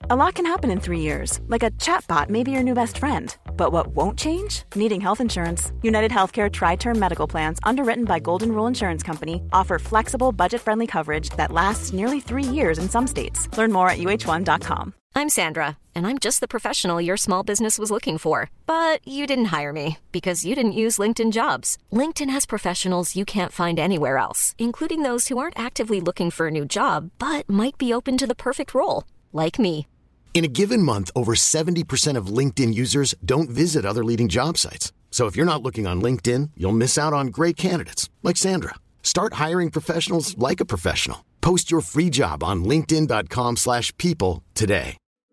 A lot can happen in 3 years, like a chatbot may be your new best friend. But what won't change? Needing health insurance. United Healthcare Tri-Term Medical Plans, underwritten by Golden Rule Insurance Company, offer flexible, budget-friendly coverage that lasts nearly 3 years in some states. Learn more at uh1.com. I'm Sandra, and I'm just the professional your small business was looking for. But you didn't hire me because you didn't use LinkedIn Jobs. LinkedIn has professionals you can't find anywhere else, including those who aren't actively looking for a new job, but might be open to the perfect role, like me. In a given month, over 70% of LinkedIn users don't visit other leading job sites. So if you're not looking on LinkedIn, you'll miss out on great candidates like Sandra. Start hiring professionals like a professional. Post your free job on linkedin.com/people today.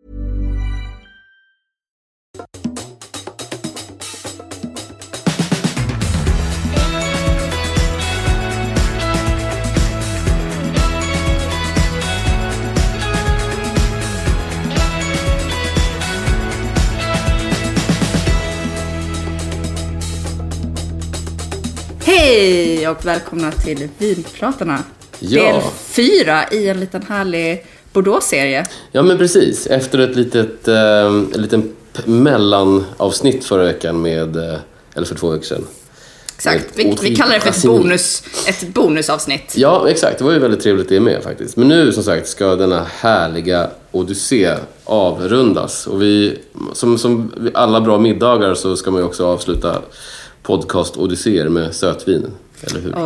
Hej och välkomna till Vinpratarna. Ja. Del 4 i en liten härlig Bordeaux-serie. Ja, men precis. Efter ett liten mellanavsnitt förra veckan eller för 2 veckor sedan. Exakt, vi kallar det för ett bonusavsnitt. Ja, exakt. Det var ju väldigt trevligt det med faktiskt. Men nu som sagt ska denna härliga odyssé avrundas. Och som alla bra middagar så ska man ju också avsluta podcast-odysséer med sötvin, eller hur?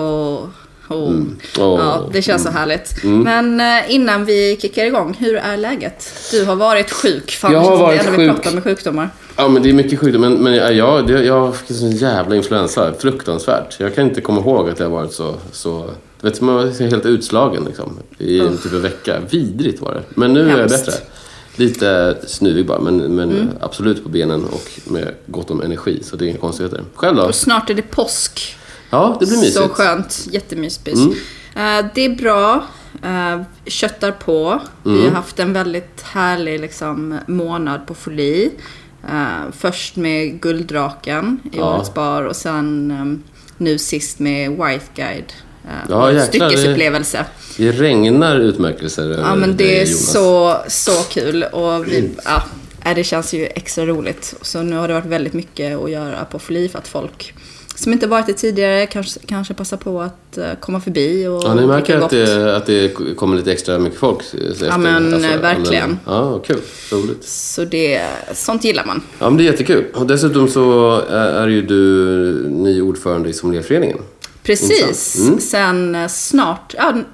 Ja, det känns så härligt. Men innan vi kickar igång, hur är läget? Du har varit sjuk. Jag har varit sjuk. Vi pratar med sjukdomar. Ja, men det är mycket sjukdomar. Men jag fick en sån jävla influensa. Fruktansvärt. Jag kan inte komma ihåg att jag har varit så vet man var helt utslagen liksom, i en typ av vecka. Vidrigt var det. Men nu är jag bättre. Lite snuvig bara, men absolut på benen och med gott om energi. Så det är inga konstigheter. Själv då? Och snart är det påsk. Ja, det blir mysigt. Så skönt, jättemyspys. Det är bra. Köttar på. Vi har haft en väldigt härlig månad på Folie. Först med Gulddraken i årets bar och sen nu sist med White Guide. Styckesupplevelse. Det regnar utmärkelser. Ja, men det är så kul. Och det känns ju extra roligt. Så nu har det varit väldigt mycket att göra på Folie för att folk som inte varit det tidigare kanske passar på att komma förbi. Och ni märker att det kommer lite extra mycket folk efter. Ja, men verkligen. Ja, kul. Roligt. Så sånt gillar man. Ja, men det är jättekul. Och dessutom så är ju du ny ordförande i sommelierföreningen. Precis. Sen snart,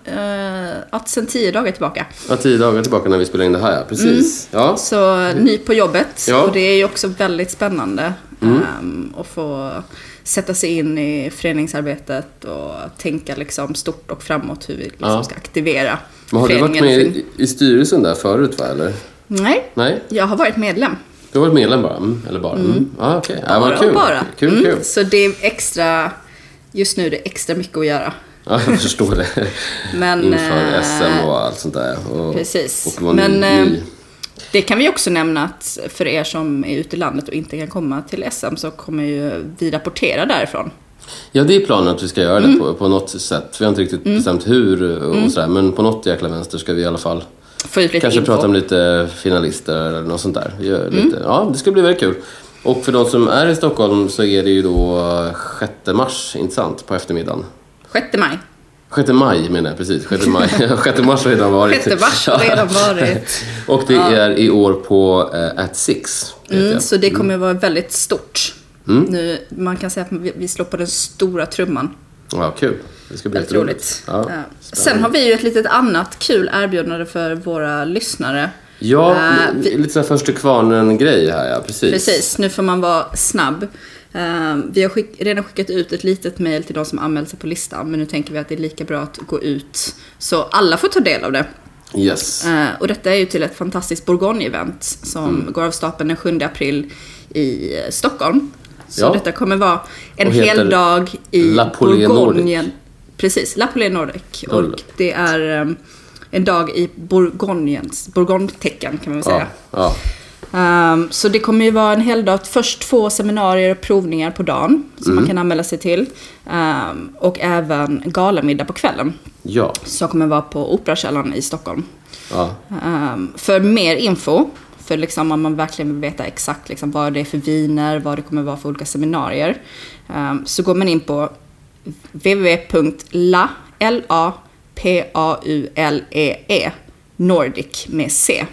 sen 10 dagar tillbaka. Ja, 10 dagar tillbaka när vi spelar in det här, ja. Precis. Ja. Så ny på jobbet. Ja. Och det är ju också väldigt spännande att få sätta sig in i föreningsarbetet och tänka stort och framåt hur vi ska aktivera. Men har du varit med i styrelsen där förut, va, eller? Nej, jag har varit medlem. Du har varit medlem bara? Eller bara? Ja, okej. Okay. Bara. Kul. Så det är extra... Just nu är det extra mycket att göra. Ja, jag förstår det. Men, inför SM och allt sånt där. Precis. Och men det kan vi också nämna att för er som är ute i landet och inte kan komma till SM så kommer ju vi rapportera därifrån. Ja, det är planen att vi ska göra det på något sätt. Vi har inte riktigt bestämt hur och sådär. Men på något jäkla vänster ska vi i alla fall kanske prata om lite finalister eller något sånt där. Ja, det ska bli väldigt kul. Och för de som är i Stockholm så är det ju då 6 mars, inte sant, på eftermiddagen. 6 maj. 6 maj menar jag, precis. 6 maj. 6 mars har redan varit. 6 mars har redan varit. Och det är i år på At Six. Så det kommer vara väldigt stort. Nu, man kan säga att vi slår på den stora trumman. Ja, kul. Det ska bli jätteroligt. Ja, sen har vi ju ett litet annat kul erbjudande för våra lyssnare. Ja, lite så här första kvarnen-grej här, ja, precis. Precis, nu får man vara snabb. Vi har redan skickat ut ett litet mejl till de som anmält sig på listan. Men nu tänker vi att det är lika bra att gå ut så alla får ta del av det. Yes. Och detta är ju till ett fantastiskt Bourgogne-event som går av stapeln den 7 april i Stockholm. Så detta kommer vara en hel dag i Bourgogne. Precis, La Polée Nordic. Och det är en dag i Bourgogne-tecken kan man väl säga. Ja. Så det kommer ju vara en hel dag. Först 2 seminarier och provningar på dagen som man kan anmäla sig till. Och även galamiddag på kvällen. Ja. Som kommer vara på Operakällaren i Stockholm. Ja. För mer info, för liksom om man verkligen vill veta exakt liksom vad det är för viner, vad det kommer vara för olika seminarier, så går man in på www.lapaullee Nordic med C.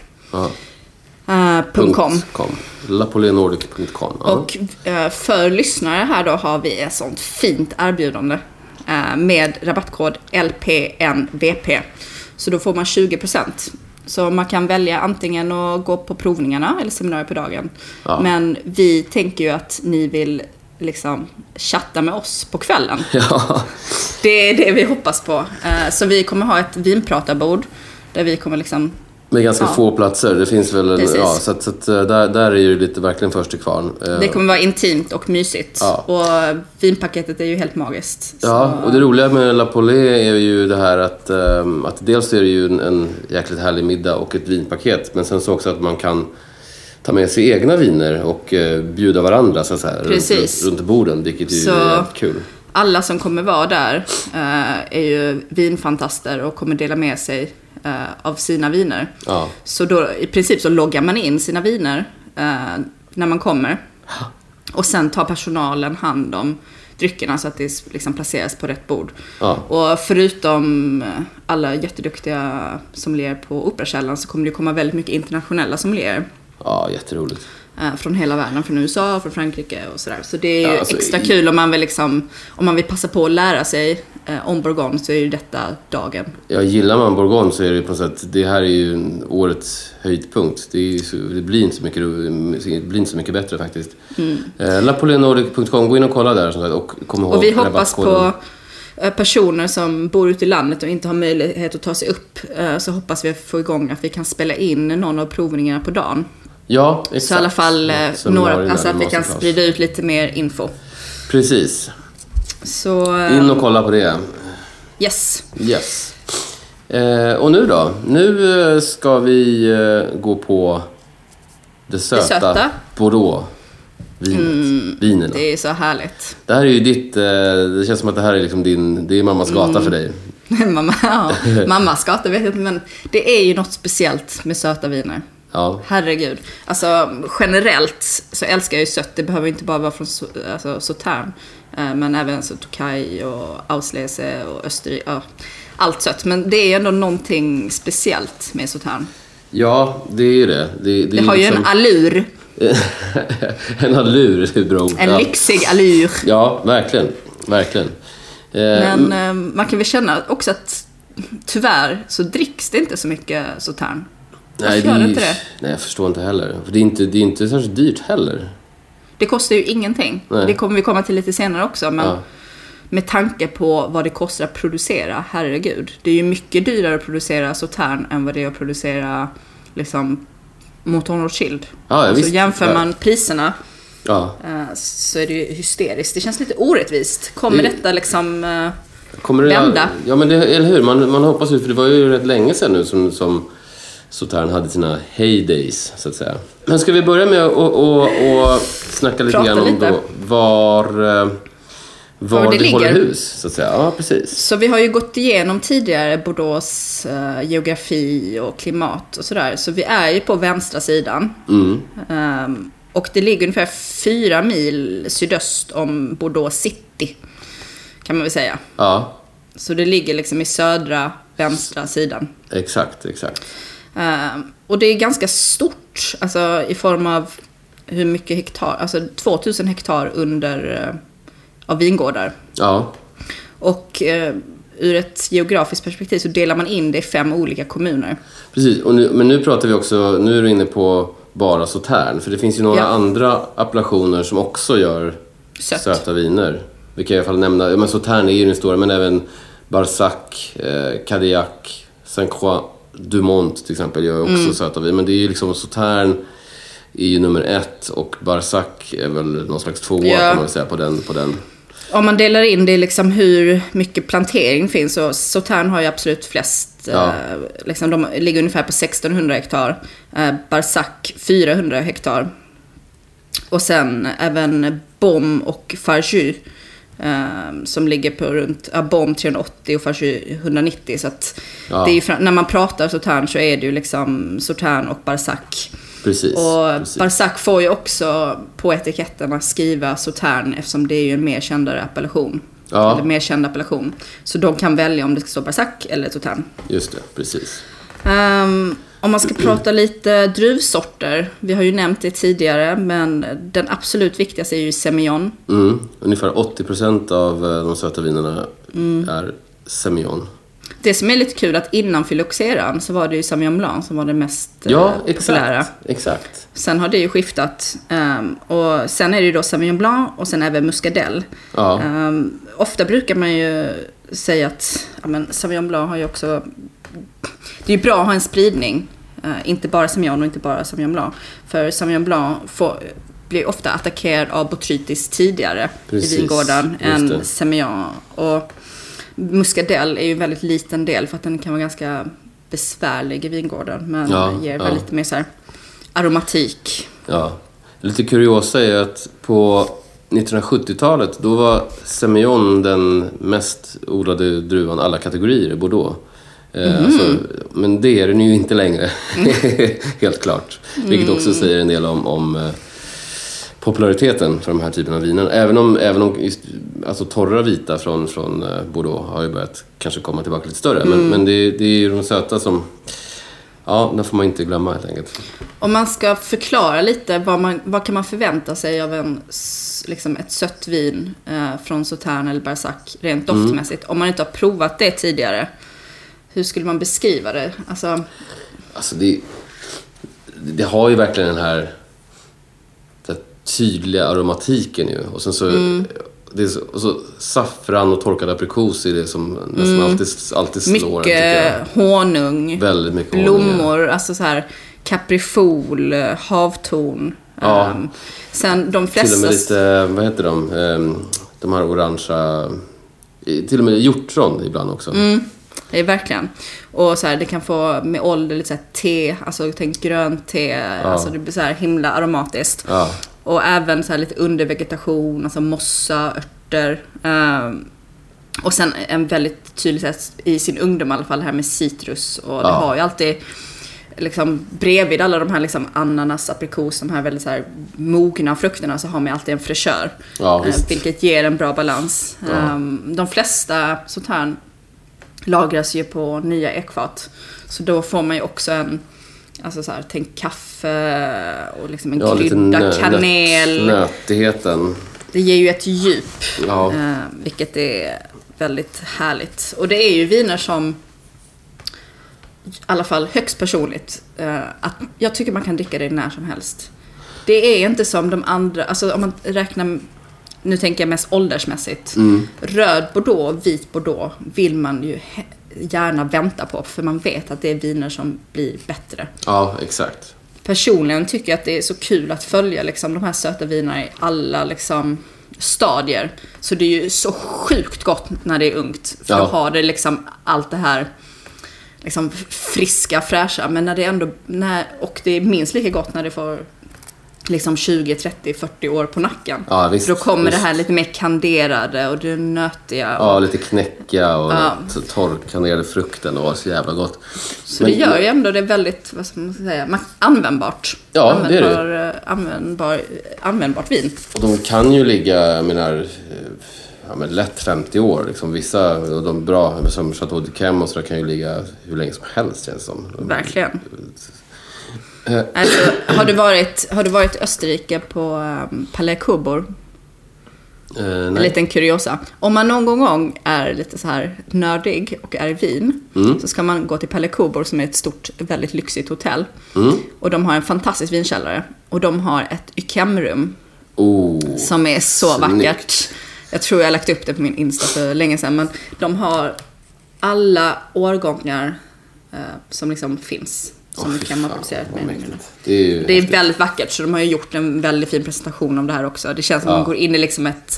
.com. lapolenordic.com. Och för lyssnare här då har vi ett sånt fint erbjudande med rabattkod LPNVP. Så då får man 20%. Så man kan välja antingen att gå på provningarna eller seminarier på dagen. Ja. Men vi tänker ju att ni vill liksom chatta med oss på kvällen. Ja. Det är det vi hoppas på. Så vi kommer ha ett vinpratarbord där vi kommer liksom... Med ganska få platser. Det finns väl... Ja, så att där är ju lite verkligen först till kvarn. Det kommer vara intimt och mysigt. Ja. Och vinpaketet är ju helt magiskt. Så. Ja, och det roliga med La Paulée är ju det här att dels är det ju en jäkligt härlig middag och ett vinpaket. Men sen så också att man kan ta med sig egna viner och bjuda varandra så här, runt borden. Vilket ju är jävligt kul. Alla som kommer vara där är ju vinfantaster och kommer dela med sig av sina viner. Ja. Så då i princip så loggar man in sina viner när man kommer. Och sen tar personalen hand om dryckerna så att det liksom placeras på rätt bord. Ja. Och förutom alla jätteduktiga sommelier på Operakällaren så kommer det komma väldigt mycket internationella sommelier. Ja, jätteroligt. Från hela världen, från USA, från Frankrike och sådär. Så det är ju extra kul om man vill liksom, om man vill passa på att lära sig om Bourgogne, så är ju detta dagen. Ja, gillar man Bourgogne så är det på något sätt, det här är ju årets höjdpunkt. Det blir inte så mycket bättre faktiskt. lapolenordic.com, gå in och kolla där och kom ihåg. Och vi hoppas på personer som bor ute i landet och inte har möjlighet att ta sig upp, så hoppas vi få igång att vi kan spela in någon av provningarna på dagen. Ja, exakt. Så i alla fall alltså att vi kan sprida ut lite mer info. Precis. Så in och kolla på det. Yes. Och nu då? Nu ska vi gå på det söta. Bordeaux. Vinerna. Det är så härligt. Det här är ju ditt, det känns som att det här är liksom det är mammas gata för dig. Mammas gata vet jag inte, men det är ju något speciellt med söta viner. Ja. Herregud. Alltså generellt så älskar jag ju sött. Det behöver inte bara vara från Sauternes, men även så Tokai och Auslese och Österrike. Ja, allt sött. Men det är ändå någonting speciellt med Sauternes. Ja, det är det. Det har ju en allur. En allur är bra ord. En lyxig allur. Ja, verkligen. Men man kan väl känna också att tyvärr så dricks det inte så mycket Sauternes. Nej, jag förstår inte heller. För det är inte särskilt dyrt heller. Det kostar ju ingenting. Nej. Det kommer vi komma till lite senare också. Men med tanke på vad det kostar att producera, herregud. Det är ju mycket dyrare att producera Sauternes än vad det är att producera liksom Mouton Rothschild. Så jämför man priserna så är det ju hysteriskt. Det känns lite orättvist. Kommer detta liksom vända? Ja, men eller hur? Man hoppas ju, för det var ju rätt länge sedan nu som Sauternes hade sina heydays, så att säga. Men ska vi börja med att snacka lite grann om då var det håller hus, så att säga. Ja, precis. Så vi har ju gått igenom tidigare Bordeaux geografi och klimat och sådär. Så vi är ju på vänstra sidan. Och det ligger ungefär 4 mil sydöst om Bordeaux city, kan man väl säga. Ja. Så det ligger liksom i södra vänstra sidan. Exakt. Och det är ganska stort, alltså i form av hur mycket hektar, alltså 2000 hektar under av vingårdar. Ja. Och ur ett geografiskt perspektiv så delar man in det i 5 olika kommuner. Precis, men nu pratar vi också, nu är du inne på bara Sauternes, för det finns ju några andra appellationer som också gör söta viner. Vi kan i alla fall nämna, men Sauternes är ju den stora, men även Barsac, Cadillac, Saint-Croix, Dumont till exempel gör också söta vin. Men det är ju liksom Sauternes är ju nummer 1 och Barsac är väl någon slags 2 kan man säga på den. Om man delar in det liksom hur mycket plantering finns, så Sauternes har ju absolut flest. Liksom de ligger ungefär på 1600 hektar. Barsac 400 hektar. Och sen även Beaume och Farjus som ligger på runt Bomb 380 och Farcy 190. Så att det är ju, när man pratar Sautern så är det ju liksom Sautern och Barsac. Precis. Och Barsac får ju också på etiketterna skriva Sautern eftersom det är ju en mer kändare appellation. Eller mer känd appellation. Så de kan välja om det ska stå Barsac eller Sautern. Just det, precis. Om man ska prata lite druvsorter. Vi har ju nämnt det tidigare, men den absolut viktigaste är ju Semillon. Ungefär 80% av de söta vinerna är Semillon. Det som är lite kul att innan Phylloxeran så var det ju Sauvignon Blanc som var det mest populära. Exakt. Sen har det ju skiftat. Och sen är det ju då Sauvignon Blanc och sen även Muscadel. Ofta brukar man ju säga att Sauvignon Blanc har ju också... Det är ju bra att ha en spridning. Inte bara Semillon och inte bara Sauvignon Blanc. För Sauvignon Blanc blir ofta attackerad av botrytis tidigare i vingården än Semillon. Och Muscadel är ju en väldigt liten del för att den kan vara ganska besvärlig i vingården. Men ger väl lite mer så här aromatik. Ja, lite kuriosa är att på 1970-talet då var Semillon den mest odlade druvan alla kategorier i Bordeaux. Alltså, men det är den ju inte längre. Helt klart. Vilket också säger en del om populariteten för de här typerna av viner. Även om alltså torra vita från Bordeaux har ju börjat kanske komma tillbaka lite större. Men det är ju de söta som... Ja, det får man inte glömma helt enkelt. Om man ska förklara lite vad kan man förvänta sig av liksom ett sött vin från Sautern eller Barsac rent doftmässigt. Om man inte har provat det tidigare. Hur skulle man beskriva det? Alltså det har ju verkligen den här tydliga aromatiken ju. Och sen så, och så saffran och torkad aprikos är det som nästan alltid slår. Mycket honung. Väldigt mycket blommor, alltså så här kaprifol, havtorn. Sen de flesta... Till och med lite, vad heter de här orangea... Till och med hjortron ibland också. Det är verkligen. Och så här, det kan få med ålder lite så här te, alltså tänk grönt te, alltså det blir så här himla aromatiskt. Och även så här lite undervegetation, alltså mossa, örter. Och sen en väldigt tydlig sätt i sin ungdom i alla fall, det här med citrus. Och det har ju alltid liksom bredvid alla de här liksom ananas, aprikos, de här väldigt så här mogna frukterna, så har man alltid en fräschör. Vilket ger en bra balans. De flesta Sautern lagras ju på nya ekfat. Så då får man ju också en, alltså så här, tänk kaffe och liksom en krydda, kanel. Nötigheten. Det ger ju ett djup, vilket är väldigt härligt. Och det är ju viner som, i alla fall högst personligt, att jag tycker man kan dricka det när som helst. Det är inte som de andra, alltså om man räknar, nu tänker jag mest åldersmässigt. Röd Bordeaux, vit Bordeaux vill man ju gärna vänta på. För man vet att det är viner som blir bättre. Ja, exakt. Personligen tycker jag att det är så kul att följa liksom, de här söta vinerna i alla liksom, stadier. Så det är ju så sjukt gott när det är ungt. För då har det liksom allt det här liksom, friska, fräscha. Men när det ändå, och det är minst lika gott när det får... liksom 20, 30, 40 år på nacken. Ja, visst, då kommer det här lite mer kanderade och det nötiga. Ja, lite knäcka och torrkanderade frukten och så jävla gott. Så men det gör ju ändå det väldigt, vad ska man säga, användbart. Ja, det är det. Användbart vin. Och de kan ju ligga, jag menar, lätt 50 år. Liksom. Vissa, och de bra, som Chateau d'Yquem och så kan ju ligga hur länge som helst, känns som. Verkligen. Alltså, har du varit i Österrike på Palais Coburg? En liten kuriosa. Om man någon gång är lite så här nördig och är i Wien, så ska man gå till Palais Coburg som är ett stort, väldigt lyxigt hotell. Och de har en fantastisk vinkällare. Och de har ett Yquem-rum som är så vackert. Jag tror jag har lagt upp det på min Insta för länge sedan. Men de har alla årgångar som liksom finns. Som kan man producera med. Det är väldigt vackert, så de har ju gjort en väldigt fin presentation av det här också. Det känns som att man går in i liksom ett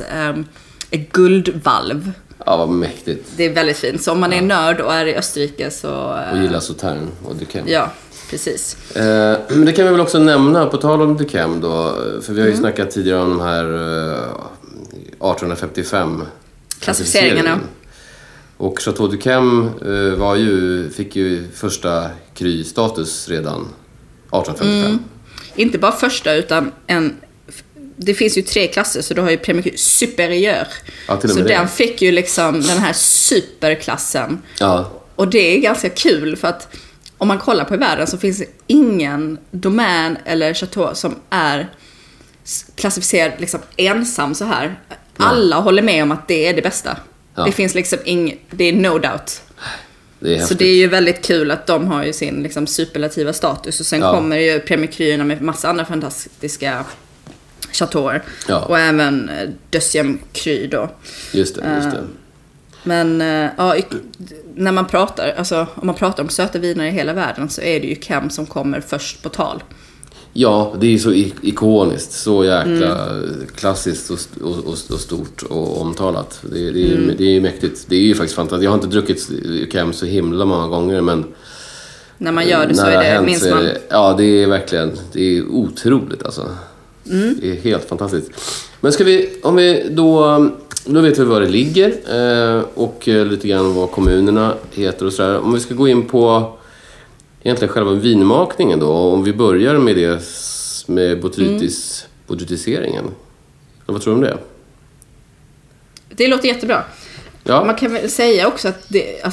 guldvalv. Ja, vad mäktigt. Det är väldigt fint. Så om man är nörd och är i Österrike så... och gillar Sautern och d'Yquem. Ja, precis. Men det kan vi väl också nämna, på tal om d'Yquem då. För vi har ju snackat tidigare om de här 1855 klassificeringarna. Och Chateau d'Yquem fick ju första Cru-status redan 1855. Inte bara första, utan det finns ju 3 klasser, så du har ju Premier Cru superieur. Ja, till och så med den fick ju liksom den här superklassen. Ja. Och det är ganska kul, för att om man kollar på i världen så finns det ingen domän eller chateau som är klassificerad liksom ensam så här. Alla håller med om att det är det bästa. Det finns liksom det är no doubt. Det är så det är ju väldigt kul att de har ju sin liksom superlativa status. Och sen kommer ju Premier Cruerna med massa andra fantastiska chateauer. Och även Deuxième Cru då. Just det. Men när man pratar, alltså om man pratar om söta viner i hela världen, så är det ju Yquem som kommer först på tal. Ja, det är så ikoniskt, så jäkla klassiskt och stort och omtalat. Det är ju mäktigt. Det är ju faktiskt fantastiskt. Jag har inte druckit Yquem så himla många gånger, men när man gör det så är det, minns man. Ja, det är verkligen, det är otroligt alltså. Det är helt fantastiskt. Men om vi då vet vi var det ligger och lite grann vad kommunerna heter och sådär. Om vi ska gå in på egentligen själva vinmakningen då, om vi börjar med det med botrytiseringen. Vad tror du om det? Det låter jättebra. Ja. Man kan väl säga också att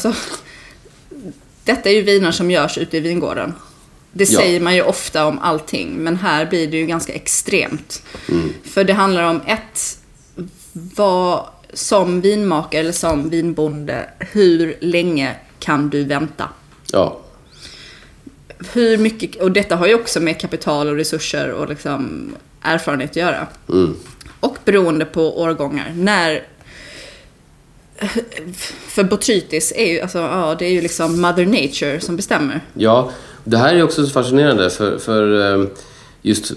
detta är ju viner som görs ute i vingården. Det säger man ju ofta om allting, men här blir det ju ganska extremt. För det handlar om vad som vinmakare eller som vinbonde, hur länge kan du vänta? Ja. Hur mycket, och detta har ju också med kapital och resurser och liksom erfarenhet att göra. Och beroende på årgångar. För botrytis är ju det är ju liksom Mother Nature som bestämmer. Ja, det här är också så fascinerande för just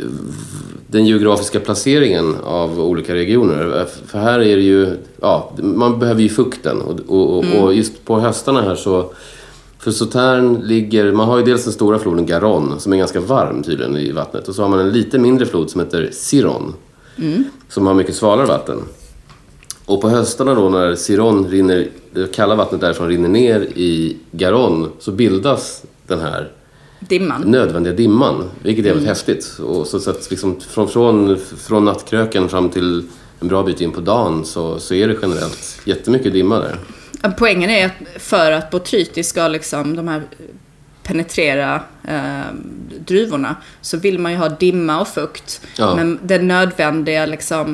den geografiska placeringen av olika regioner. För här är det ju, man behöver ju fukten och just på höstarna här så, för Sauternes ligger, man har ju dels den stora floden Garonne som är ganska varm tydligen i vattnet, och så har man en lite mindre flod som heter Ciron som har mycket svalare vatten. Och på höstarna då, när Ciron rinner, det kalla vattnet därifrån rinner ner i Garonne, så bildas den här nödvändiga dimman, vilket är väldigt häftigt. Och så att liksom från nattkröken fram till en bra bit in på dagen så är det generellt jättemycket dimma där. Poängen är att för att botrytis ska liksom de här penetrera druvorna, så vill man ju ha dimma och fukt. Men den nödvändiga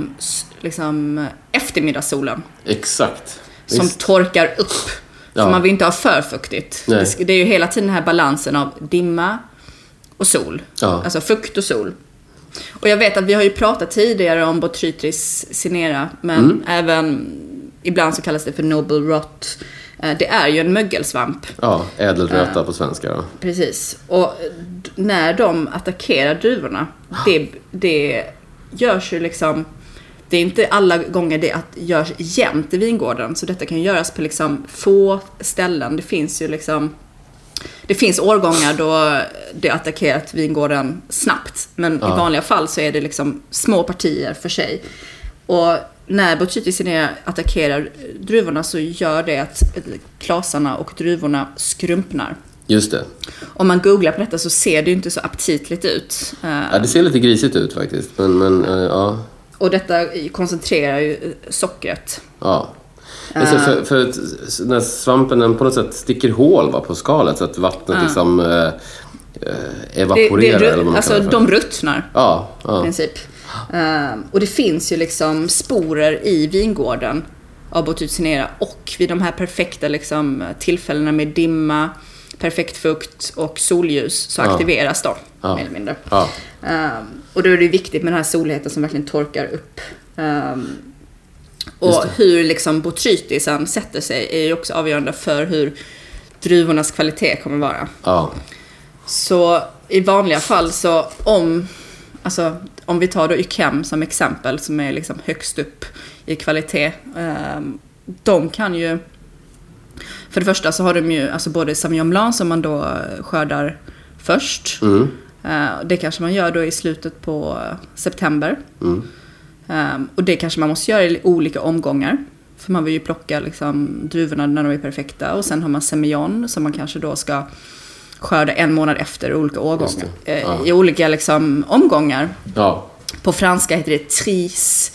liksom eftermiddagssolen. Exakt. Som torkar upp. För man vill inte ha för fuktigt. Det är ju hela tiden den här balansen av dimma och sol. Alltså fukt och sol. Och jag vet att vi har ju pratat tidigare om Botrytis cinerea, men även ibland så kallas det för noble rot. Det är ju en mögelsvamp. Ja, ädelröta på svenska då. Precis. Och när de attackerar druvorna, det görs ju liksom, det är inte alla gånger det görs jämnt i vingården, så detta kan göras på liksom få ställen. Det finns ju liksom, det finns årgångar då det attackerat vingården snabbt, men i vanliga fall så är det liksom små partier för sig. Och när Botrytis attackerar druvorna så gör det att klasarna och druvorna skrumpnar. Just det. Om man googlar på detta så ser det ju inte så aptitligt ut. Ja, det ser lite grisigt ut faktiskt. Men ja. Och detta koncentrerar ju sockret. Ja. För när svampen på något sätt sticker hål på skalet så att vattnet liksom evaporerar. Eller vad man alltså de ruttnar i princip. Och det finns ju liksom sporer i vingården av Botrytis cinerea, och vid de här perfekta liksom tillfällena med dimma, perfekt fukt och solljus så aktiveras de mer eller mindre. Och då är det viktigt med den här solheten som verkligen torkar upp. Och hur liksom botrytisen sätter sig är ju också avgörande för hur druvornas kvalitet kommer vara. Så i vanliga fall så om vi tar då Yquem som exempel, som är liksom högst upp i kvalitet, de kan ju, för det första så har de ju alltså både Sauvignon Blanc som man då skördar först. Det kanske man gör då i slutet på september. Och det kanske man måste göra i olika omgångar. För man vill ju plocka liksom druvorna när de är perfekta. Och sen har man semillon som man kanske då ska skörda 1 månad efter olika årgångar. I olika liksom omgångar. Ja. På franska heter det tris.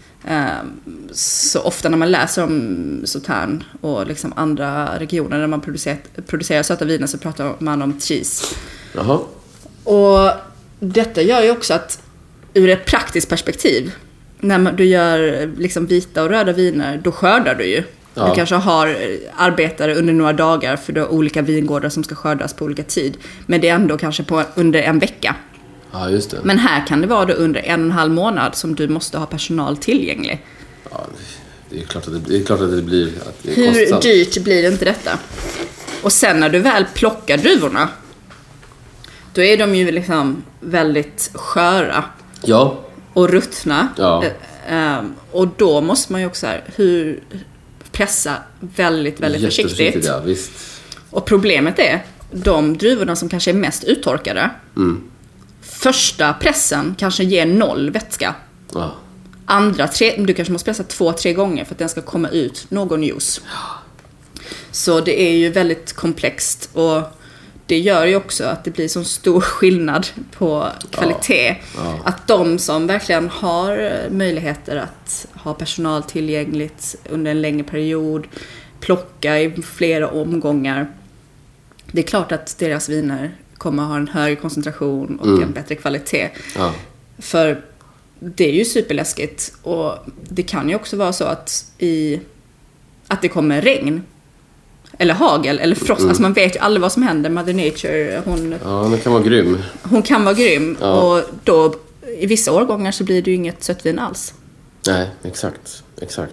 Så ofta när man läser om Sauternes och liksom andra regioner där man producerar söta viner så pratar man om tris. Jaha. Och detta gör ju också att ur ett praktiskt perspektiv, när du gör liksom vita och röda viner, då skördar du ju. Ja. Du kanske har arbetare under några dagar för du har olika vingårdar som ska skördas på olika tid. Men det är ändå kanske under en vecka. Ja, just det. Men här kan det vara då under 1,5 månad som du måste ha personal tillgänglig. Ja, det är klart att det blir att det är hur kostsamt. Dyrt blir det inte detta? Och sen när du väl plockar druvorna, då är de ju liksom väldigt sköra. Ja. Och ruttna. Ja. Och då måste man ju också pressa väldigt, väldigt försiktigt. Ja, visst. Och problemet är de druvorna som kanske är mest uttorkade. Första pressen kanske ger 0 vätska. Ja. Andra 3, du kanske måste pressa 2-3 gånger för att den ska komma ut någon juice. Så det är ju väldigt komplext och det gör ju också att det blir så stor skillnad på kvalitet. Ja. Att de som verkligen har möjligheter att ha personal tillgängligt under en längre period, plocka i flera omgångar. Det är klart att deras viner kommer att ha en högre koncentration och en bättre kvalitet. Ja. För det är ju superläskigt och det kan ju också vara så att det kommer regn eller hagel eller frost. Alltså man vet ju aldrig vad som händer. Mother Nature, hon kan vara grym. Hon kan vara grym och då i vissa årgångar så blir det ju inget sötvin alls. Nej, exakt.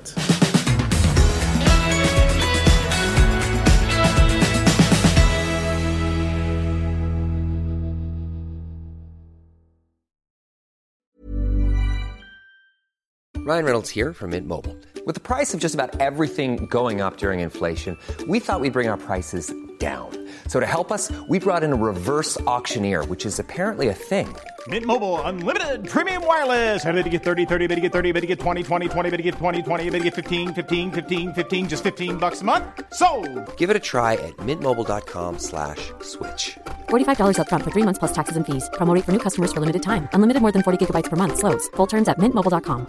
Ryan Reynolds here from Mint Mobile. With the price of just about everything going up during inflation, we thought we'd bring our prices down. So to help us, we brought in a reverse auctioneer, which is apparently a thing. Mint Mobile Unlimited Premium Wireless. How to get 30, 30, bit to get 30, bit to get 20, 20, 20, bit to get 20, 20, bit to get 15, 15, 15, 15, just $15 a month? Sold! Give it a try at mintmobile.com/switch. $45 up front for 3 months plus taxes and fees. Promo rate for new customers for limited time. Unlimited more than 40 gigabytes per month. Slows full terms at mintmobile.com.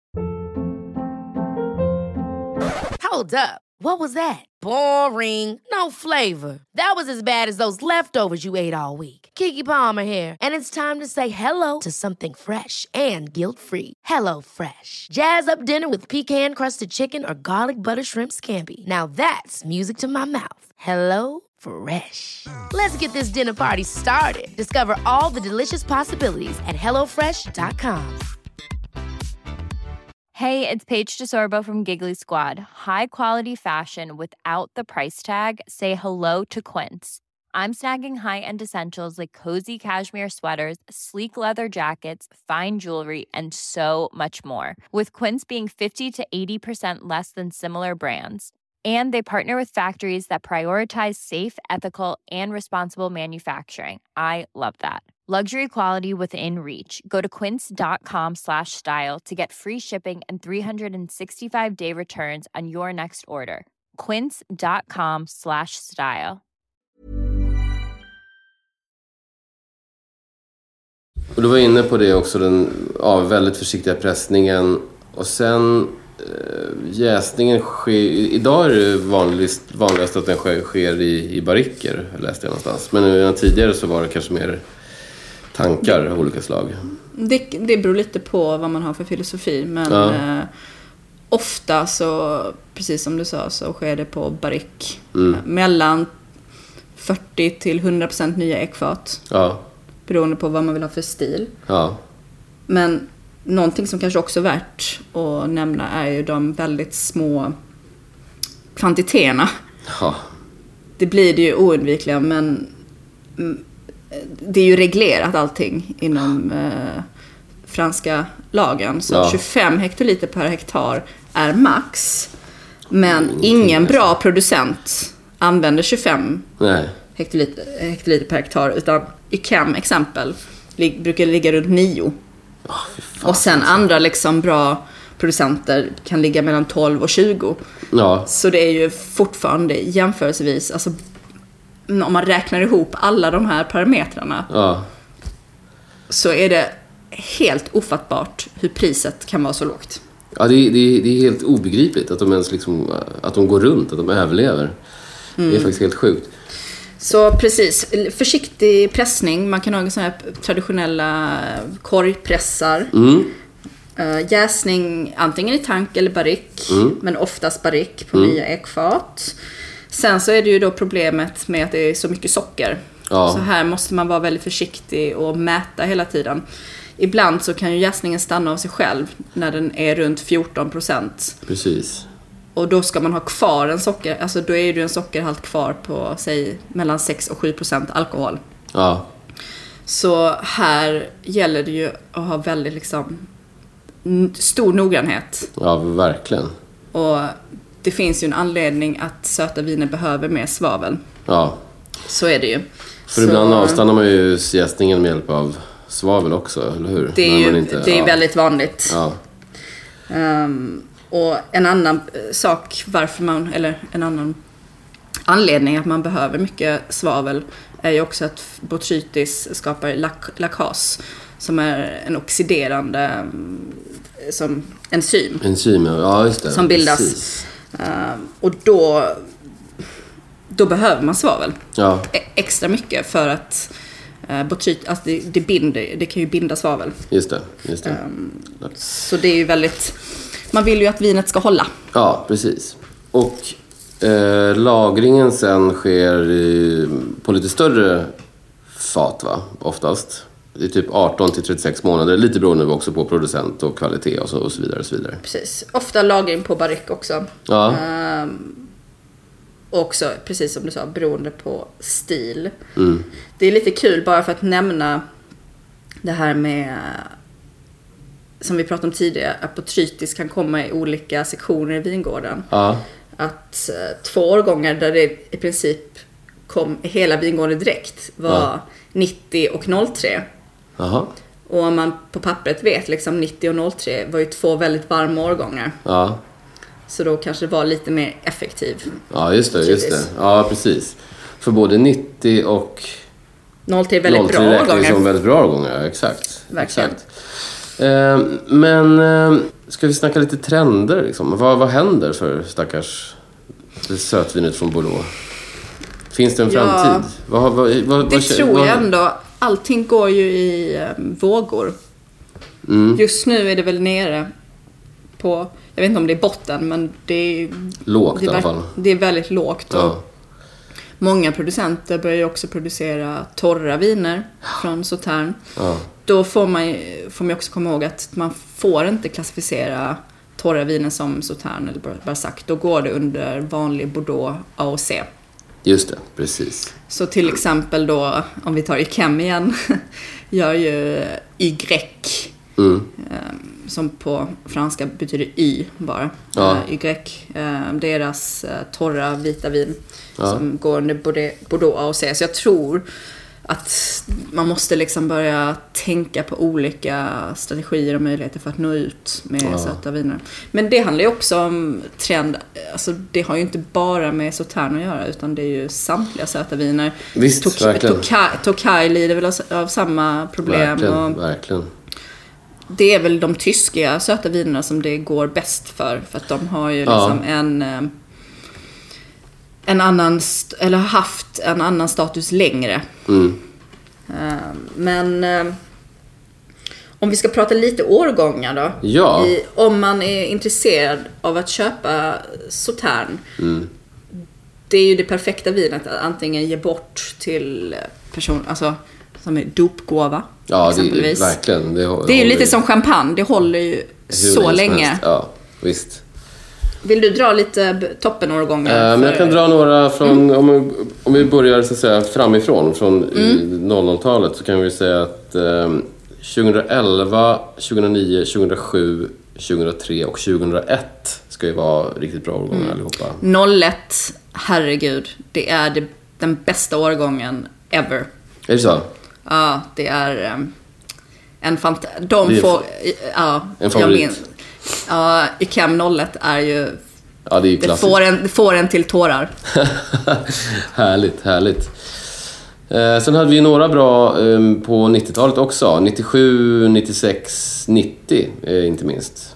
Hold up. What was that? Boring. No flavor. That was as bad as those leftovers you ate all week. Keke Palmer here, and it's time to say hello to something fresh and guilt-free. Hello Fresh. Jazz up dinner with pecan-crusted chicken or garlic butter shrimp scampi. Now that's music to my mouth. Hello Fresh. Let's get this dinner party started. Discover all the delicious possibilities at hellofresh.com. Hey, it's Paige DeSorbo from Giggly Squad. High quality fashion without the price tag. Say hello to Quince. I'm snagging high-end essentials like cozy cashmere sweaters, sleek leather jackets, fine jewelry, and so much more. With Quince being 50 to 80% less than similar brands. And they partner with factories that prioritize safe, ethical, and responsible manufacturing. I love that. Luxury quality within reach. Go to quince.com/style to get free shipping and 365-day returns on your next order. Quince.com/style. Och du var inne på det också, den väldigt försiktiga pressningen. Och sen jäsningen sker... Idag är det vanligast att den sker i barriker, läste jag någonstans. Men tidigare så var det kanske mer tankar av olika slag. Det beror lite på vad man har för filosofi. Men ofta så, precis som du sa, så sker det på barrik. Mellan 40 till 100% nya äggfat. Ja. Beroende på vad man vill ha för stil. Ja. Men någonting som kanske också är värt att nämna är ju de väldigt små kvantiteterna. Ja. Det blir det ju oundvikligen, men det är ju reglerat allting inom franska lagen. Så 25 hektoliter per hektar är max. Men ingen bra producent använder 25 hektoliter per hektar. Utan i exempel brukar det ligga runt 9. Och sen andra liksom bra producenter kan ligga mellan 12 och 20. Ja. Så det är ju fortfarande jämförelsevis, alltså om man räknar ihop alla de här parametrarna, så är det helt ofattbart hur priset kan vara så lågt. Ja, det är helt obegripligt att de ens liksom, att de går runt, att de överlever. Det är faktiskt helt sjukt. Så precis, försiktig pressning. Man kan ha såna här traditionella korgpressar. Jäsning antingen i tank eller barrick, men oftast barrick på nya ekfat. Sen så är det ju då problemet med att det är så mycket socker. Ja. Så här måste man vara väldigt försiktig och mäta hela tiden. Ibland så kan ju jäsningen stanna av sig själv när den är runt 14%. Precis. Och då ska man ha kvar en socker, alltså då är det ju en sockerhalt kvar på, säg, mellan 6 och 7% alkohol. Ja. Så här gäller det ju att ha väldigt liksom stor noggrannhet. Ja, verkligen. Och det finns ju en anledning att söta viner behöver mer svavel. Ja. Så är det ju. För ibland avstannar man ju jäsningen med hjälp av svavel också, eller hur? Det är ju det är väldigt vanligt. Ja. Och en annan sak eller en annan anledning att man behöver mycket svavel är ju också att botrytis skapar laktas, som är en oxiderande som enzym. Ja, just det. Som bildas. Och då behöver man svavel. Ja. Extra mycket för att alltså det kan ju binda svavel. Just det. Så det är ju väldigt, man vill ju att vinet ska hålla. Ja, precis. Och lagringen sen sker på lite större fat, va? Oftast. Det är typ 18 till 36 månader. Lite beroende också på producent och kvalitet och så vidare och så vidare. Precis. Ofta lagring på barrick också. Ja. Också, precis som du sa, beroende på stil. Det är lite kul bara för att nämna det här med, som vi pratade om tidigare, att botrytis kan komma i olika sektioner i vingården. Ja. Att 2 årgångar där det i princip kom hela vingården direkt var 90 och 03. Aha. Och om man på pappret vet liksom 90 och 03 var ju 2 väldigt varma årgångar. Ja. Så då kanske det var lite mer effektiv. Ja, just det. Ja, precis. För både 90 och 03 är väldigt bra årgångar. Liksom väldigt bra årgångar, exakt. Verkligen. Exakt. Men ska vi snacka lite trender liksom? Vad händer för stackars sötvinet från Bordeaux? Finns det en framtid? Det tror jag ändå. Allting går ju i vågor. Just nu är det väl nere på, jag vet inte om det är botten, men det är lågt i alla fall. Det är väldigt lågt. Ja. Många producenter börjar ju också producera torra viner från Sauternes. Ja. Då får man också komma ihåg att man får inte klassificera torra viner som Sauternes eller Barsac. Då går det under vanlig Bordeaux AOC. Just det, precis. Så till exempel då, om vi tar Yquem igen, gör ju Y. Som på franska betyder Y bara. Y. Deras torra vita vin som går under Bordeaux AOC. Så jag tror att man måste liksom börja tänka på olika strategier och möjligheter för att nå ut med söta viner. Men det handlar ju också om trend. Alltså det har ju inte bara med Sauternes att göra, utan det är ju samtliga söta viner. Visst, verkligen. Tokai lider väl av samma problem. Verkligen. Det är väl de tyska söta vinerna som det går bäst för att de har ju liksom en annan eller haft en annan status längre. Men om vi ska prata lite årgångar då. Ja. Om man är intresserad av att köpa Sauternes. Det är ju det perfekta vinet att antingen ge bort till person, alltså som är dopgåva. Ja, det är verkligen. Det är ju lite som champagne. Det håller ju så länge. Ja, visst. Vill du dra lite toppenårgångar? Men jag kan dra några från, om vi börjar så att säga framifrån, från 00-talet, så kan vi säga att 2011, 2009, 2007, 2003 och 2001 ska ju vara riktigt bra årgångar allihopa. 01, herregud, det är den bästa årgången ever. Är det så? Ja, det är De får... en favorit. Ycam 01 är ju... Ja, det är ju klassiskt. Det får en till tårar. Härligt. Sen hade vi några bra på 90-talet också. 97, 96, 90 inte minst.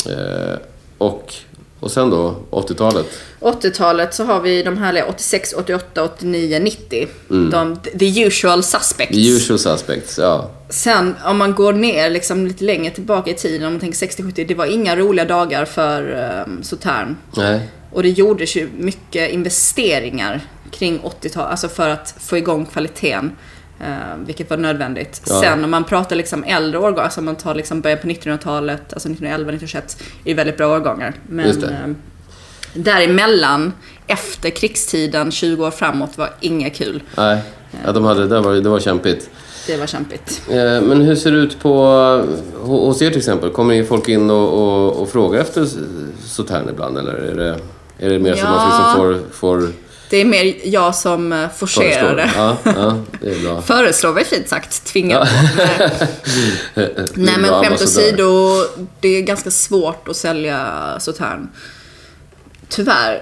Och sen då 80-talet. 80-talet så har vi de härliga 86, 88, 89, 90. The usual suspects. The usual suspects, ja. Sen om man går ner liksom lite längre tillbaka i tiden, om man tänker 60-70, det var inga roliga dagar för Sautern. Nej. Och det gjordes ju mycket investeringar kring 80-talet, alltså för att få igång kvaliteten. Vilket var nödvändigt. Ja. Sen om man pratar liksom äldre årgångar, alltså man tar liksom början på 1900-talet, alltså 1911, 1921, är väldigt bra årgångar. Men däremellan, efter krigstiden, 20 år framåt, var inga kul. Nej, ja, det var kämpigt. Det var kämpigt. Men hur ser det ut hos er till exempel? Kommer folk in och frågar efter Sautern ibland? Eller är det mer som man liksom får... Det är mer jag som forcerar det. Ja, det är bra. Föreslår vi fint sagt, tvingar på. Nej, men skämt åsido, det är ganska svårt att sälja Sautern. Tyvärr,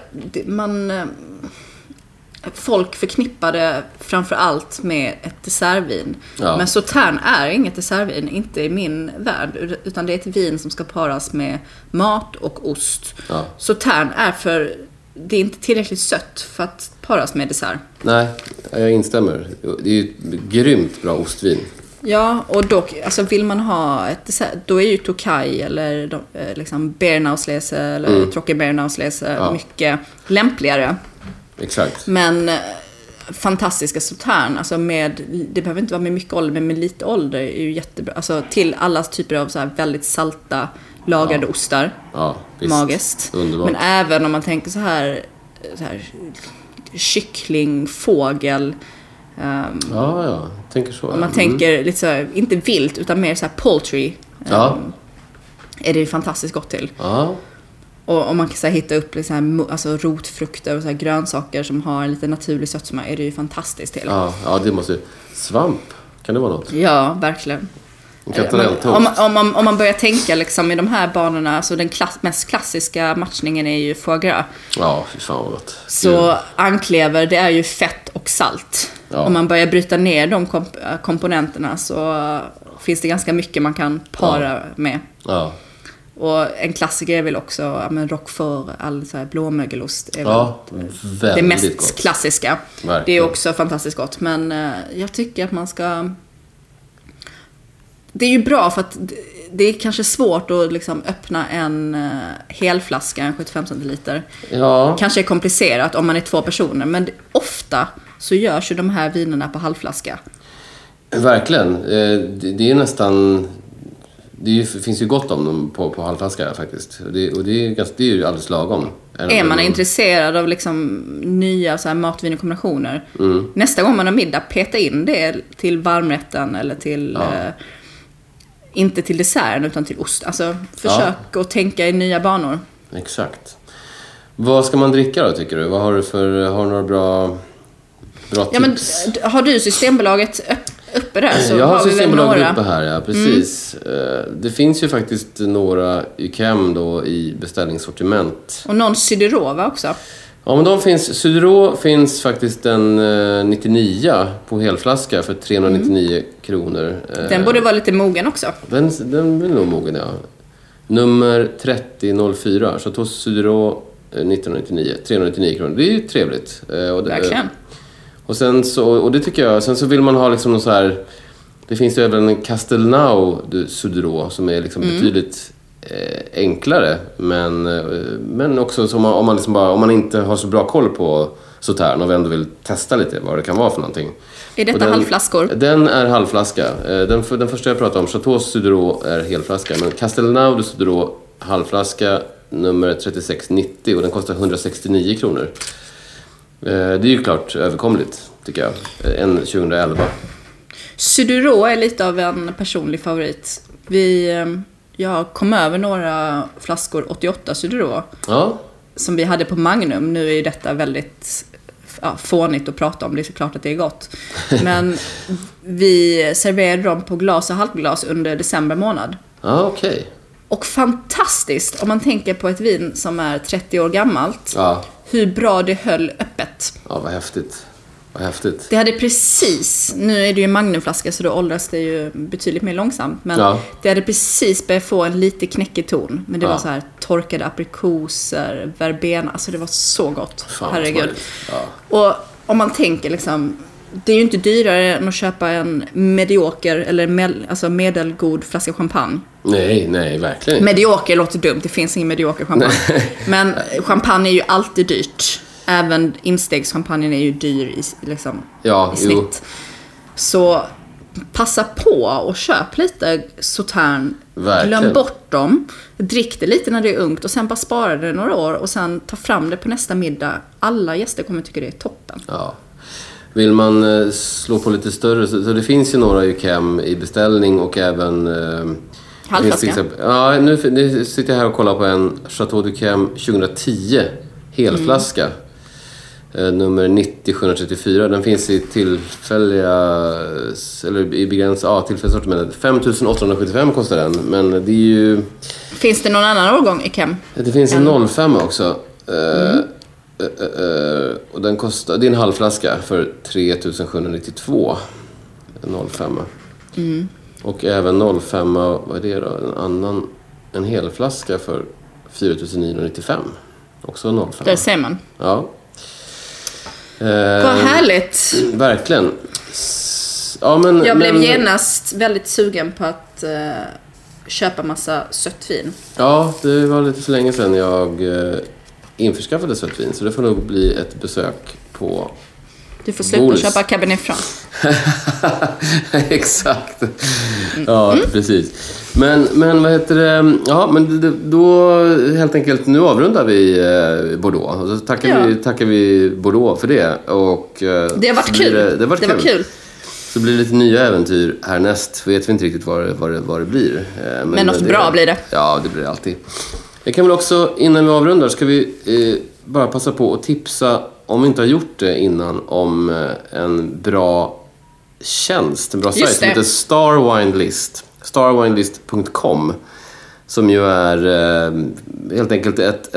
folk förknippade framför allt med ett dessertvin. Ja. Men Sautern är inget dessertvin, inte i min värld, utan det är ett vin som ska paras med mat och ost. Ja. Sautern det är inte tillräckligt sött för att paras med dessert. Nej, jag instämmer. Det är ju ett grymt bra ostvin. Ja, och dock, alltså vill man ha ett dessert, då är ju Tokaj eller liksom Beerenauslese eller Trockenbeerenauslese mycket lämpligare. Exakt. Men fantastiska Sautern, alltså det behöver inte vara med mycket ålder, men med lite ålder är ju jättebra. Alltså till alla typer av så här väldigt salta lagade ostar. Ja, visst. Magiskt. Underbart. Men även om man tänker så här kyckling, fågel. Tänker så. Om man tänker lite så här, inte vilt utan mer så här poultry. Är det fantastiskt gott till. Ja. Och om man kan så här, hitta upp liksom, alltså, rotfrukter och så här, grönsaker som har en lite naturlig sötma, är det ju fantastiskt till. Ja, det måste... Svamp, kan det vara något? Ja, verkligen. Om man börjar tänka liksom, i de här banorna, så den mest klassiska matchningen är ju foie gras. Ja, fy fan vad gott. Så anklever, det är ju fett och salt. Ja. Om man börjar bryta ner de komponenterna så finns det ganska mycket man kan para med. Ja. Och en klassiker är väl också Roquefort, all så här blåmögelost är väl det mest gott. Klassiska. Verkligen. Det är också fantastiskt gott, men jag tycker att man ska... Det är ju bra för att det är kanske svårt att liksom öppna en helflaska, en 75 centiliter. Ja. Kanske är komplicerat om man är 2 personer, men ofta så görs ju de här vinerna på halvflaska. Verkligen. Det är nästan... Det finns ju gott om dem på halvflaska faktiskt. Det är ju alldeles lagom. Är man intresserad av liksom nya så här matvinkombinationer, nästa gång man har middag, peta in det till varmrätten eller till... inte till desserten utan till ost. Alltså försök att tänka i nya banor. Exakt. Vad ska man dricka då, tycker du? Vad har du några bra tips? Ja, men har du Systembolaget uppe där, så jag har vi Systembolaget uppe här, ja, precis. Det finns ju faktiskt några Ycam då i beställningssortiment. Och någon Sydorova också. Ja, men de finns. Sydoro finns faktiskt en 99 på helflaska för 399 kronor. Den borde vara lite mogen också. Den är nog mogen, ja. Nummer 3004. Så tog Sydoro 1999. 399 kronor. Det är ju trevligt. Verkligen. Och sen så, och det tycker jag, sen så vill man ha liksom någon så här, det finns ju även en Castelnau Sydoro som är liksom betydligt enklare, men också som om man liksom om man inte har så bra koll på Sautern och ändå vill testa lite vad det kan vara för någonting. Är detta halvflaskor? Den är halvflaska. Den första jag pratade om, Chateau Sydoro, är helflaska, men Castelnau Sydoro halvflaska nummer 3690, och den kostar 169 kronor. Det är ju klart överkomligt, tycker jag. En 2011. Sydoro är lite av en personlig favorit. Jag kom över några flaskor 88 Sydoro som vi hade på Magnum. Nu är ju detta väldigt fånigt att prata om. Det är såklart att det är gott. Men vi serverade dem på glas och halvglas under december månad. Okej. Och fantastiskt om man tänker på ett vin som är 30 år gammalt. Hur bra det höll öppet. Ja, vad häftigt. Vad häftigt. Det hade precis, nu är det ju magnumflaska så då åldras det ju betydligt mer långsamt. Men det hade precis börjat få en lite knäckig ton. Men det var så här torkade aprikoser, verbena. Alltså det var så gott. Fan, herregud. Och om man tänker liksom, det är ju inte dyrare än att köpa en medioker eller medelgod flaska champagne. Nej, verkligen. Medioker låter dumt, det finns ingen medioker champagne. Men champagne är ju alltid dyrt. Även instegschampagnen är ju dyr i snitt. Jo. Så passa på och köp lite Sautern. Verkligen. Glöm bort dem. Drick det lite när det är ungt och sen bara spara det några år och sen ta fram det på nästa middag. Alla gäster kommer tycka det är toppen. Ja. Vill man slå på lite större så det finns ju några Yquem i beställning och även halvflaska. Ja, nu sitter jag här och kollar på en Chateau d'Yquem 2010 helflaska. Nummer 90-734. Den finns i tillfälliga eller i begränsat tillfälligt 5 875 kostar den, men det är ju... Finns det någon annan årgång Yquem? Det finns en 05 också. Och den kostar, det är en halvflaska för 3792. En 05. Och även 05, vad är det då? En helflaska för 4995. Också 05. Där ser man. Ja. Vad härligt. Verkligen. Jag blev genast väldigt sugen på att köpa massa sött vin. Ja, det var lite för länge sedan jag införskaffade sött vin. Så det får nog bli ett besök på... Du får sluta köpa Cabernet Franc. Exakt. Ja, precis. Men vad heter det? Ja, men då helt enkelt nu avrundar vi Bordeaux. Och så tackar vi Bordeaux för det. Och det har varit kul. Det var kul. Så blir det lite nya äventyr härnäst. Vet vi inte riktigt vad det blir. Men något bra blir det. Ja, det blir det alltid. Jag kan väl också, innan vi avrundar, ska vi bara passa på att tipsa, om vi inte har gjort det innan, om en bra tjänst, en bra sajt som heter Star Wine List. Starwinelist.com, som ju är helt enkelt ett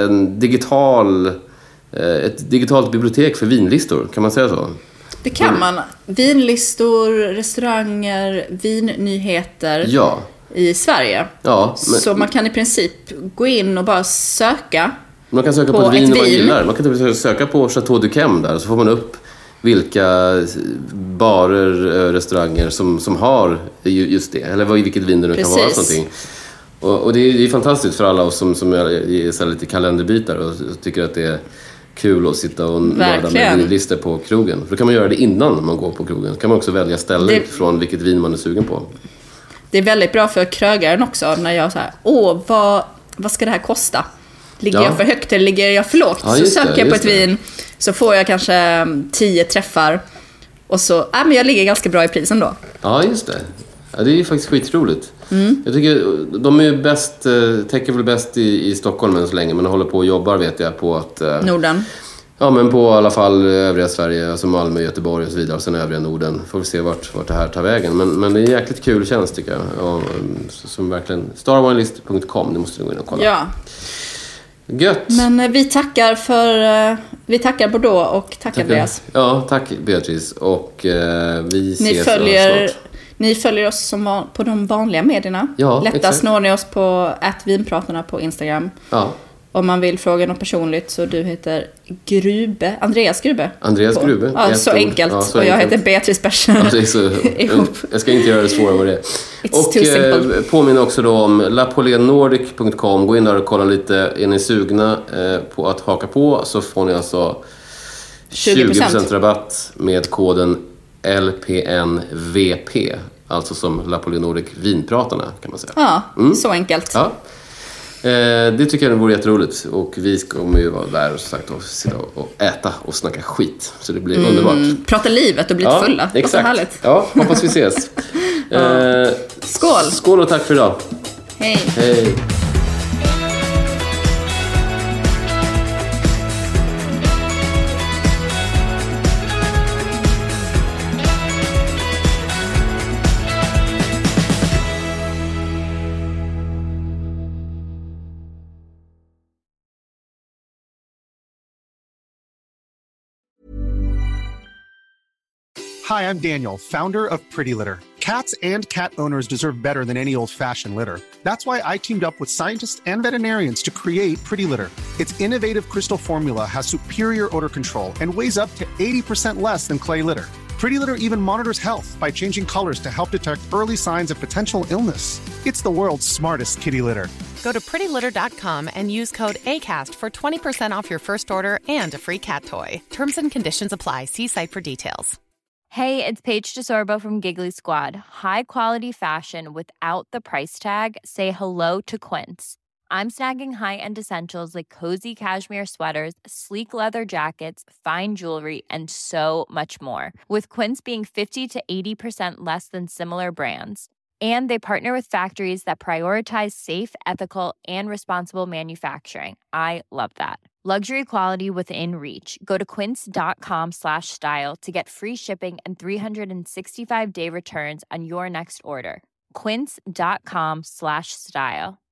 digitalt bibliotek för vinlistor, kan man säga så? Det kan man. Vinlistor, restauranger, vinnyheter i Sverige. Ja, så man kan i princip gå in och bara söka. Man kan söka på ett vin man gillar. Man kan typ söka på Chateau d'Yquem där, så får man upp vilka barer, restauranger som har just det. Eller vilket vin det nu kan vara för någonting. Och det är fantastiskt för alla oss som är så lite kalenderbitar och tycker att det är kul att sitta och nörda med vinlistor på krogen. För då kan man göra det innan man går på krogen. Då kan man också välja ställe från vilket vin man är sugen på. Det är väldigt bra för krögaren också, när jag så här, vad ska det här kosta? Ligger jag för högt eller ligger jag för lågt? Så söker jag på ett vin, så får jag kanske 10 träffar. Och så, men jag ligger ganska bra i prisen då. Ja, just det. Ja, det är ju faktiskt skitroligt. Jag tycker de är ju bäst, täcker väl bäst i Stockholm än så länge, men håller på och jobbar, vet jag, på att... Norden. Ja, men på i alla fall övriga Sverige, alltså Malmö, Göteborg och så vidare, och sen övriga Norden. Får vi se vart det här tar vägen. Men det är en jäkligt kul tjänst, tycker jag. Och, som verkligen... Starwinelist.com, det måste du gå in och kolla. Ja. Gött. Men vi tackar Bordeaux och tackar Andreas. Ja, tack Beatrice. Och vi ses snart. Ni följer oss på de vanliga medierna. Ja, lättast når ni oss på @vinpratarna på Instagram. Ja. Om man vill fråga något personligt, så du heter Andreas Grube. Andreas Grube. Ja, så enkelt. Ja, så och jag heter Beatrice Persson. Ja, jag ska inte göra det svårare med det. Och påminner också då om lapolenordic.com. Gå in där och kolla lite. Är ni sugna på att haka på, så får ni alltså 20% rabatt med koden LPNVP. Alltså som Lapolenordic vinpratarna, kan man säga. Ja, så enkelt. Ja. Det tycker jag vore jätteroligt. Och vi kommer ju vara där och, sagt, och sitta och äta och snacka skit. Så det blir underbart. Prata livet och bli fulla. Exakt. Härligt. Ja, hoppas vi ses. Skål. Skål och tack för idag. Hej. Hej. Hi, I'm Daniel, founder of Pretty Litter. Cats and cat owners deserve better than any old-fashioned litter. That's why I teamed up with scientists and veterinarians to create Pretty Litter. Its innovative crystal formula has superior odor control and weighs up to 80% less than clay litter. Pretty Litter even monitors health by changing colors to help detect early signs of potential illness. It's the world's smartest kitty litter. Go to prettylitter.com and use code ACAST for 20% off your first order and a free cat toy. Terms and conditions apply. See site for details. Hey, it's Paige DeSorbo from Giggly Squad. High quality fashion without the price tag. Say hello to Quince. I'm snagging high-end essentials like cozy cashmere sweaters, sleek leather jackets, fine jewelry, and so much more. With Quince being 50 to 80% less than similar brands. And they partner with factories that prioritize safe, ethical, and responsible manufacturing. I love that. Luxury quality within reach. Go to quince.com/style to get free shipping and 365-day returns on your next order. Quince.com/style.